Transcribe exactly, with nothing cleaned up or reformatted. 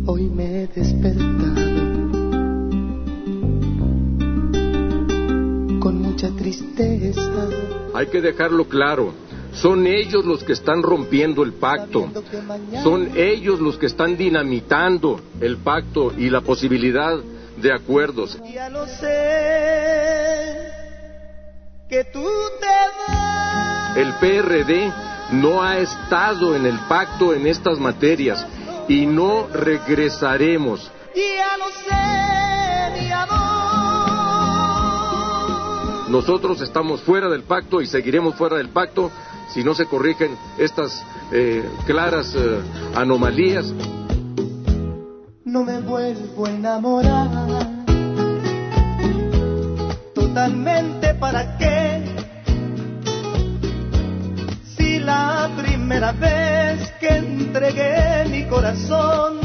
Hoy me he despertado con mucha tristeza. Hay que dejarlo claro. Son ellos los que están rompiendo el pacto. Son ellos los que están dinamitando el pacto y la posibilidad de acuerdos. Ya lo sé, que tú te vas. El P R D no ha estado en el pacto en estas materias y no regresaremos. Ya lo sé, mi amor. Nosotros estamos fuera del pacto y seguiremos fuera del pacto si no se corrigen estas eh, claras eh, anomalías. No me vuelvo a enamorar. Totalmente, ¿para qué? Si la primera vez que entregué mi corazón